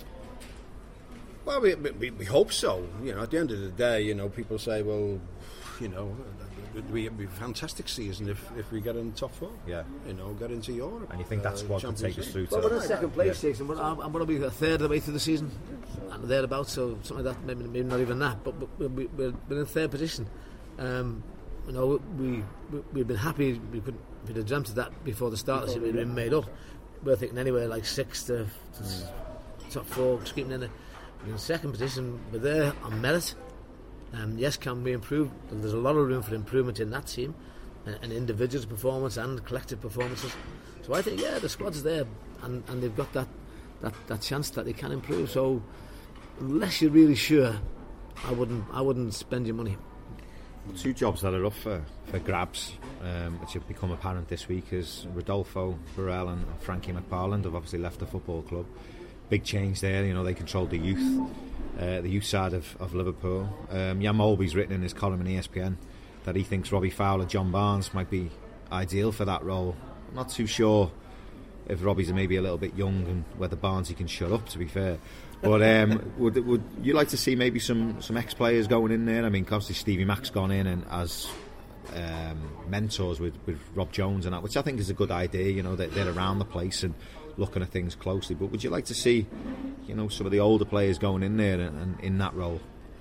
Well, we, we we hope so. You know, at the end of the day, you know, people say, well, you know, it'd be, it'd be a fantastic season if, if we get in the top four. Yeah. You know, get into Europe. And you think that squad uh, can take us through to... Well, we're in second place, yeah. Jason. I'm, I'm going to be a third of the way through the season. And thereabouts, so something like that, maybe, maybe not even that. But, but we're, we're, we're in third position. Um, you know, we, we, we've been happy. We couldn't we'd have dreamt of that before the start of the season. We'd been made up. We're thinking anywhere like sixth to, to mm. top four, just keeping in the in second position. We're there on merit. Um, yes, can we improve? There's a lot of room for improvement in that team, and, and individual performance and collective performances. So I think, yeah, the squad's there, and, and they've got that, that, that chance that they can improve. So unless you're really sure, I wouldn't. I wouldn't spend your money. Two jobs that are up for, for grabs, um, which have become apparent this week, is Rodolfo Burrell and Frankie McParland have obviously left the football club. Big change there. You know, they controlled the youth, uh, the youth side of, of Liverpool. Um, Jan Molby's written in his column in E S P N that he thinks Robbie Fowler, John Barnes might be ideal for that role. I'm not too sure if Robbie's maybe a little bit young and whether Barnes he can shut up, to be fair. But um, would would you like to see maybe some, some ex-players going in there? I mean, obviously Stevie Mack's gone in and as um, mentors with, with Rob Jones and that, which I think is a good idea. You know, they're, they're around the place and looking at things closely. But would you like to see, you know, some of the older players going in there and, and in that role?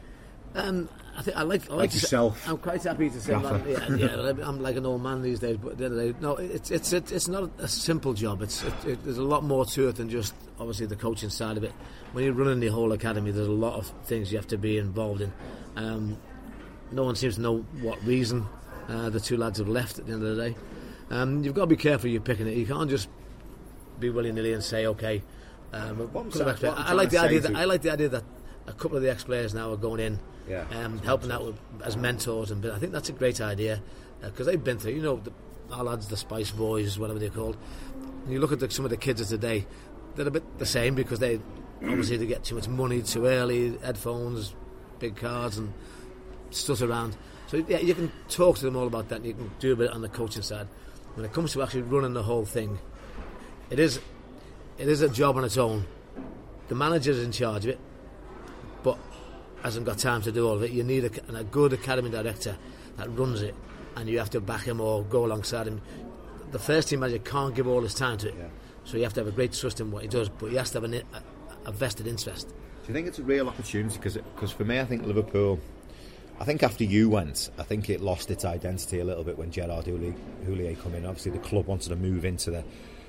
Um, I think I like, I like, like to yourself. Say, I'm quite happy to say that. Yeah, yeah, I'm like an old man these days. But at the end of the day, no, it's it's it's, it's not a simple job. It's it, it, there's a lot more to it than just obviously the coaching side of it. When you're running the whole academy, there's a lot of things you have to be involved in. Um, no one seems to know what reason uh, the two lads have left at the end of the day. Um, you've got to be careful you're picking it. You can't just be willy-nilly and say, okay. Um, what what I, I like the idea that I like the idea that a couple of the ex-players now are going in, yeah, um, helping out with, as mentors, and I think that's a great idea because uh, they've been through, you know, the, our lads, the Spice Boys, whatever they're called. And you look at the, some of the kids of today, they're a bit the same because they obviously they get too much money too early, headphones, big cars, and stuff around. So yeah, you can talk to them all about that, and you can do a bit on the coaching side. When it comes to actually running the whole thing, it is it is a job on its own. The manager's in charge of it, but hasn't got time to do all of it. You need a, a good academy director that runs it, and you have to back him or go alongside him. The first team manager can't give all his time to it, yeah. So you have to have a great trust in what he does, but he has to have an, a, a vested interest. Do you think it's a real opportunity? Because for me, I think Liverpool, I think after you went, I think it lost its identity a little bit when Gerard Houllier come in. Obviously, the club wanted to move into the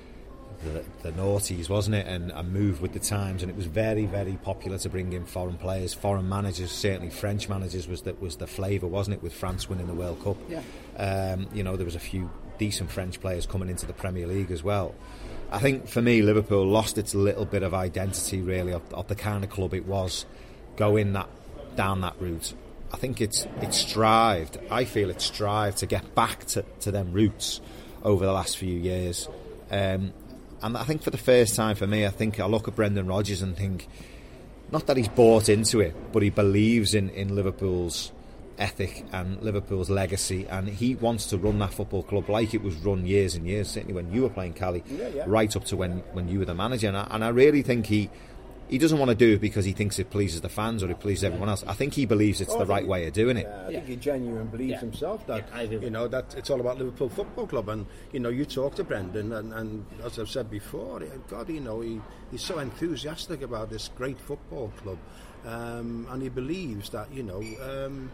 the, the noughties, wasn't it, and, and move with the times, and it was very, very popular to bring in foreign players, foreign managers, certainly French managers was the, was the flavour, wasn't it, with France winning the World Cup. Yeah. Um, you know, there was a few decent French players coming into the Premier League as well. I think for me, Liverpool lost its little bit of identity, really, of, of the kind of club it was going that down that route. I think it's it's strived, I feel it's strived to get back to, to them roots over the last few years. Um, and I think for the first time for me, I think I look at Brendan Rodgers and think, not that he's bought into it, but he believes in, in Liverpool's ethic and Liverpool's legacy, and he wants to run that football club like it was run years and years, certainly when you were playing, Cali, yeah, yeah. right up to when, when you were the manager. And I, and I really think he he doesn't want to do it because he thinks it pleases the fans or it pleases everyone else. I think he believes it's oh, the right he, way of doing it. Yeah, I yeah. think he genuinely believes yeah. himself that yeah, you know that it's all about Liverpool Football Club. And you know, you talk to Brendan, and, and as I've said before, God, you know, he, he's so enthusiastic about this great football club, um, and he believes that you know. Um,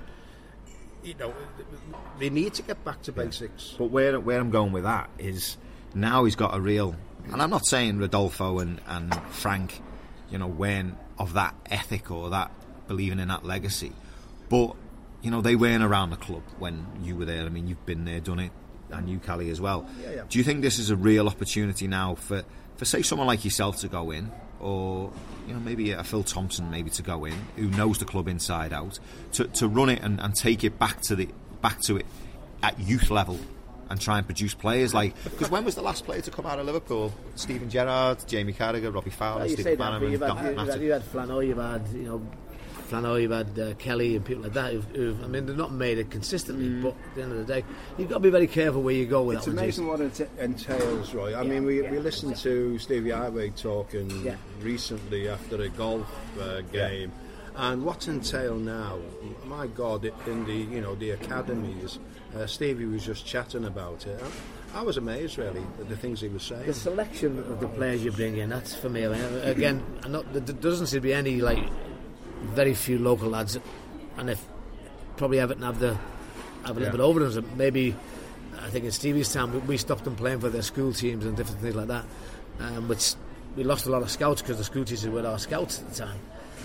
You know, they need to get back to yeah. basics. But where where I'm going with that is now he's got a real, and I'm not saying Rodolfo and, and Frank, you know, weren't of that ethic or that believing in that legacy, but you know they weren't around the club when you were there. I mean, you've been there, done it, and you, Cali, as well. Yeah, yeah. Do you think this is a real opportunity now for, for say someone like yourself to go in, or you know maybe a Phil Thompson maybe to go in, who knows the club inside out, to, to run it and, and take it back to the back to it at youth level and try and produce players like, because when was the last player to come out of Liverpool? Steven Gerrard, Jamie Carragher, Robbie Fowler, well, Steve Bannerman, you've had, you've, had, you've had Flano, you've had you know Flano, you've had uh, Kelly and people like that who've, who've I mean they've not made it consistently, mm. but at the end of the day you've got to be very careful where you go with it's that. It's amazing one, what it entails, Roy. I yeah, mean we, yeah, we listened to Stevie Highway talking yeah. recently after a golf uh, game, yeah. and what's entailed now, my God, in the you know the academies, uh, Stevie was just chatting about it. I was amazed, really, at the things he was saying. The selection of the players you bring in, that's for me. I mean, again, not, there doesn't seem to be any like very few local lads, and if probably Everton have the have a little yeah. bit over them. Maybe I think in Stevie's time we, we stopped them playing for their school teams and different things like that, um, which we lost a lot of scouts because the school teachers were our scouts at the time.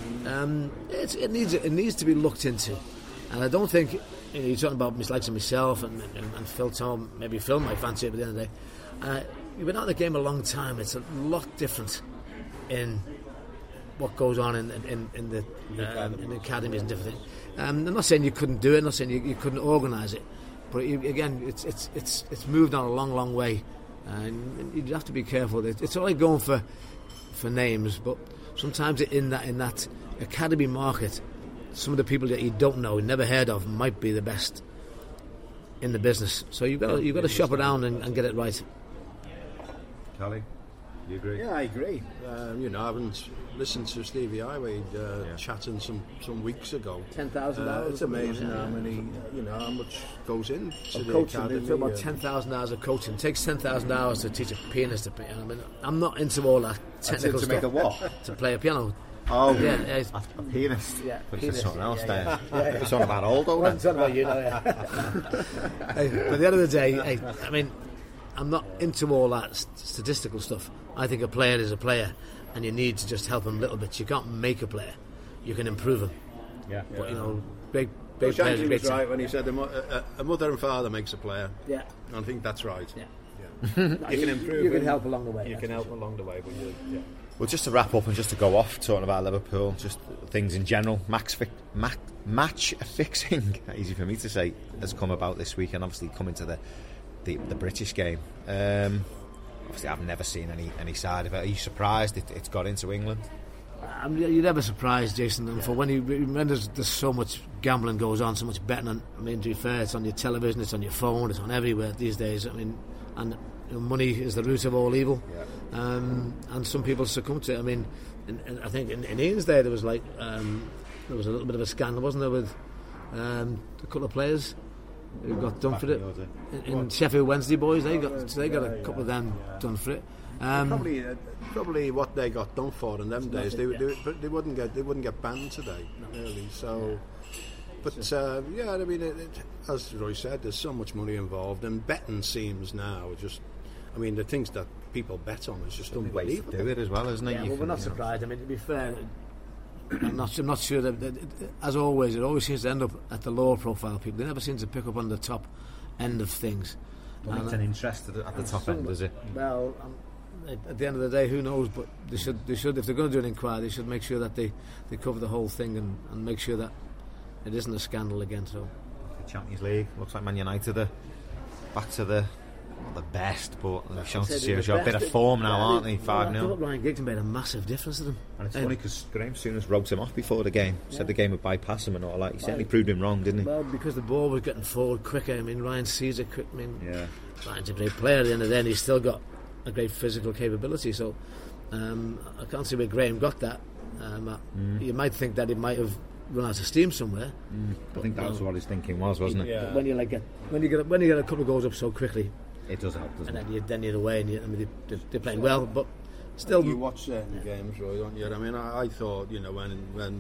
Um, it's, it needs it needs to be looked into, and I don't think you know, you're talking about mislikes of myself and, and, and Phil Tom. Maybe Phil might fancy it, but at the end of the day, uh, you've been out of the game a long time. It's a lot different in what goes on in in, in the um, in the academies and different things. Um, I'm not saying you couldn't do it. I'm not saying you, you couldn't organise it. But you, again, it's it's it's it's moved on a long, long way, and you have to be careful. It's all right going for for names, but sometimes in that in that academy market, some of the people that you don't know, never heard of, might be the best in the business. So you've got to, you've got to shop around and, and get it right. Kelly, you agree? Yeah, I agree. Uh, you know, I haven't listened to Stevie Highway uh, yeah. chatting some, some weeks ago. Ten thousand uh, hours. It's amazing how many, you know, how much goes into the coaching. academy. It's about ten thousand hours of coaching. It takes ten thousand hours to teach a pianist to play. I mean, I'm not into all that technical to stuff. make a what? To play a piano. Oh, yeah, yeah, a, a pianist. Yeah, but pianist, something else yeah, there. Yeah, yeah, yeah. It's on about Aldo. It's on about you, know, yeah. Hey, but at the end of the day, hey, I mean, I'm not into all that st- statistical stuff. I think a player is a player, and you need to just help him a little bit. You can't make a player; you can improve him. Yeah, but yeah. you know, big, big well, players. Shanklin Big was right time. when he said a, mo- a, a mother and father makes a player. Yeah, I think that's right. Yeah, yeah. you can improve. You can him. help along the way. You can help along the way, but you, yeah. Well, just to wrap up and just to go off talking about Liverpool, just things in general. Max fi- ma- match fixing, easy for me to say, has come about this week, and obviously coming to the the, the British game. Um, obviously, I've never seen any, any side of it. Are you surprised it, it's got into England? Um, you're never surprised, Jason. And for when you when there's, there's so much gambling goes on, so much betting on. I mean, to be fair, it's on your television, it's on your phone, it's on everywhere these days. I mean, and you know, money is the root of all evil. Yeah. Um, and some people succumb to it. I mean, in, in, I think in, in Ian's day there was like um, there was a little bit of a scandal, wasn't there, with um, a couple of players who got done for it. In, in Sheffield Wednesday boys, they got they got a couple of them done for it. Um, probably, uh, probably what they got done for in them days, they, they, they wouldn't get they wouldn't get banned today, really. So, but uh, yeah, I mean, it, it, as Roy said, there's so much money involved, and betting seems now just. I mean, the things that people bet on is just unbelievable. Do it as well, isn't it? Yeah, you well, can, we're not you surprised. Know. I mean, to be fair, I'm not. I'm not sure that, that it, as always, it always seems to end up at the lower profile people. They never seem to pick up on the top end of things. Well, it's an interest at the, at the top end, does it? Well, um, at the end of the day, who knows? But they should. They should. If they're going to do an inquiry, they should make sure that they, they cover the whole thing and, and make sure that it isn't a scandal again. So, the Champions League looks like Man United are back to the. The best, but they've shown to serious a bit of form now, aren't they? five nil. I thought Ryan Giggs made a massive difference to them. And it's um, funny because Graham Souness wrote him off before the game. Yeah. Said the game would bypass him and all that. He certainly well, proved him wrong, didn't he? Well, because the ball was getting forward quicker. I mean, Ryan sees it quick. I mean, yeah. Ryan's a great player at the end of the day, and he's still got a great physical capability. So um, I can't see where Graham got that. Um, mm. You might think that he might have run out of steam somewhere. Mm. I think that was what his thinking was, wasn't it? Yeah. When you like get when you get when you get a couple of goals up so quickly. It does help, doesn't and then it? You, then you're away, and you, I mean, they, they're playing well, but still. You watch certain yeah. games, Roy, don't you? I mean, I, I thought, you know, when when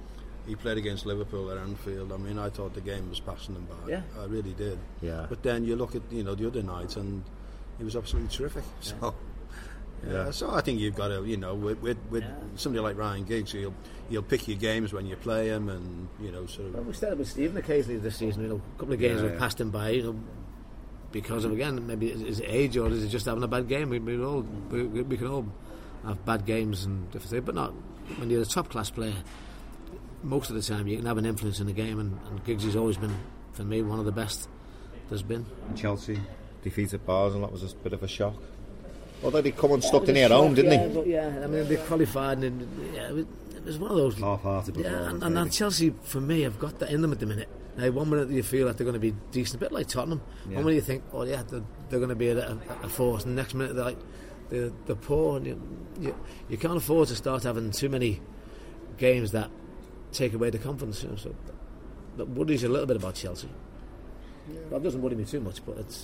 he played against Liverpool at Anfield, I mean, I thought the game was passing them by. Yeah. I really did. Yeah. But then you look at, you know, the other night, and he was absolutely terrific. Yeah. So, yeah. yeah. So I think you've got to, you know, with with, with yeah. somebody like Ryan Giggs, you'll you'll pick your games when you play him, and you know, sort of. Well, we started with Stephen occasionally this season. You know, a couple of games yeah, have yeah. passed him by. You know. Because of again, maybe is it age or is it just having a bad game? We, we all we, we can all have bad games and different things, but not when you're a top class player. Most of the time, you can have an influence in the game, and, and Giggs has always been, for me, one of the best there's been. And Chelsea defeated Basel, that was a bit of a shock. Although they come unstuck yeah, in their own, didn't yeah, they? But yeah, I mean they qualified, and yeah, it was one of those half-hearted. Yeah, and, and, and Chelsea, for me, have got that in them at the minute. Now, one minute you feel like they're going to be decent, a bit like Tottenham. Yeah. One minute you think, oh yeah, they're, they're going to be a, a, a force, and the next minute they're like, they're, they're poor. And you, you, you can't afford to start having too many games that take away the confidence. You know, so that worries you a little bit about Chelsea. Yeah. Well, it doesn't worry me too much, but it's.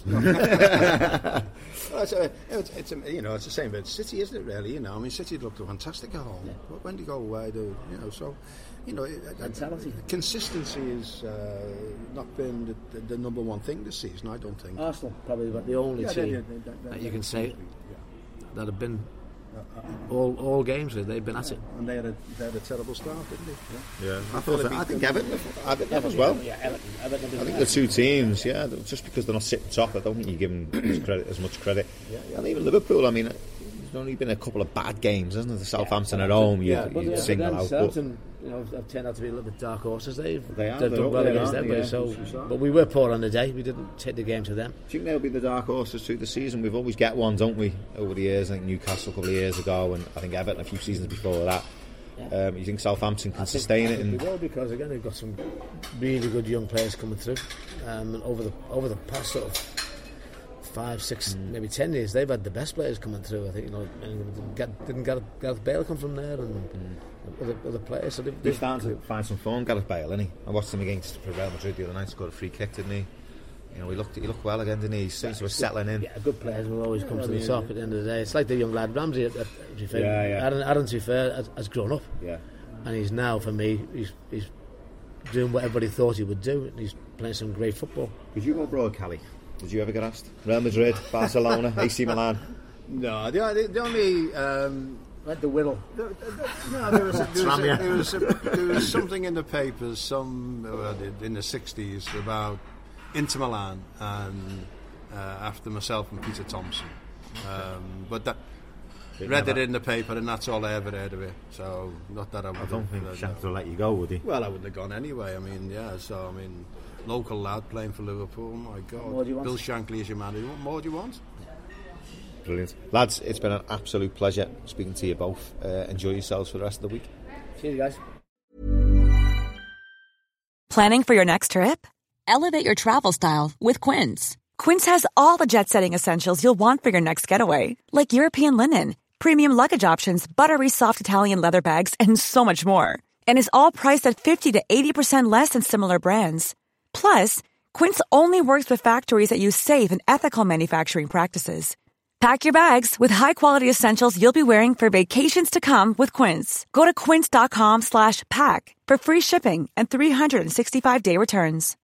well, it's, a, it's, it's a, you know, it's the same about City, isn't it? Really, you know, I mean, City looked fantastic at home. Yeah. But when do you go away, do you know? So, you know, mentality. Consistency has uh, not been the, the, the number one thing this season. I don't think. Arsenal probably about the only yeah, team they, they, they, they, that you can say yeah. that have been. All all games they've been at it, and they had a they had a terrible start, didn't they? Yeah, yeah. I thought. I think Everton, Everton, Everton as well. Yeah, Everton, Everton I think the two teams, yeah, just because they're not sitting top, I don't think you give them credit as much credit. Yeah, yeah. And even Liverpool, I mean, there's only been a couple of bad games, hasn't it? The Southampton yeah, at home, you, yeah, you yeah, single out. Southampton, you know, have turned out to be a little bit dark horses. They've, they are, they've done well against them, yeah, so, but we were poor on the day. We didn't take the game to them. Do you think they'll be the dark horses through the season? We've always get one, don't we, over the years? I think Newcastle a couple of years ago, and I think Everton a few seasons before that. Yeah. Um, you think Southampton can I sustain think, it? I think they will, because again they've got some really good young players coming through. Um, and over the over the past sort of five, six, mm. maybe ten years, they've had the best players coming through. I think you know didn't, get, didn't Gareth, Gareth Bale come from there, and mm. other, other players. So they've, He's starting to find some form, Gareth Bale, isn't he? I watched him against Real Madrid the other night. Scored a free kick, didn't he? You know, he looked he looked well again, didn't he? He seems to be settling in. Yeah, good players will always come yeah, to I mean, the top at the end of the day. It's like the young lad Ramsey. At, at, to be fair. Yeah, yeah. Aaron, Aaron, to be fair, has, has grown up. Yeah. And he's now, for me, he's he's doing what everybody thought he would do. He's playing some great football. Did you go abroad, Callie? Did you ever get asked? Real Madrid, Barcelona, A C Milan? No, the, the, the only... Um, Like the Whittle. The, the, no, there was, a, there, was a, there, was a, there was something in the papers some uh, in the sixties about Inter Milan and uh, after myself and Peter Thompson. Um, but that... It read never. It in the paper, and that's all I ever heard of it. So, not that I would. I don't think Shankar will let you go, would he? Well, I wouldn't have gone anyway. I mean, yeah. So, I mean, local lad playing for Liverpool. My God, more do you want? Bill Shankly is your man. What more do you want? Brilliant, lads. It's been an absolute pleasure speaking to you both. Uh, enjoy yourselves for the rest of the week. Cheers, guys. Planning for your next trip? Elevate your travel style with Quince. Quince has all the jet-setting essentials you'll want for your next getaway, like European linen, premium luggage options, buttery soft Italian leather bags, and so much more. And is all priced at fifty to eighty percent less than similar brands. Plus, Quince only works with factories that use safe and ethical manufacturing practices. Pack your bags with high-quality essentials you'll be wearing for vacations to come with Quince. Go to quince.com slash pack for free shipping and three sixty-five day returns.